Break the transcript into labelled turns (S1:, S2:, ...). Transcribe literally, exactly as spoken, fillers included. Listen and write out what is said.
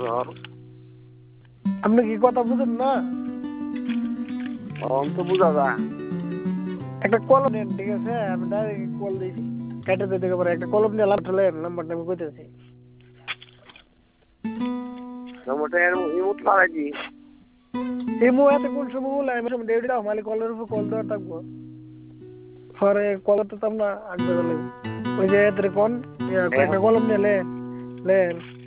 S1: আপনি কি কথা বুঝেন না?
S2: তো বুঝা যায়।
S1: একটা কলম নেন, ঠিক আছে? আমি ডাইরেক্ট কল দিয়েছি, কেটে দিতে পারে। একটা কলম নিয়ে লাভ চলে নাম্বারটা আমি কইতেছি।
S2: নম্বরটা ইমোট লাগাই দি।
S1: এই মুহূর্তে কোন সময় বলে আমি সময় ডেউটি দাও মালিক কলের উপর কল দেওয়া থাকবো। পরে কল তো আমরা আট বাজে লাগবে। ওই যে এত কোন একটা কলম নিয়ে লেন লেন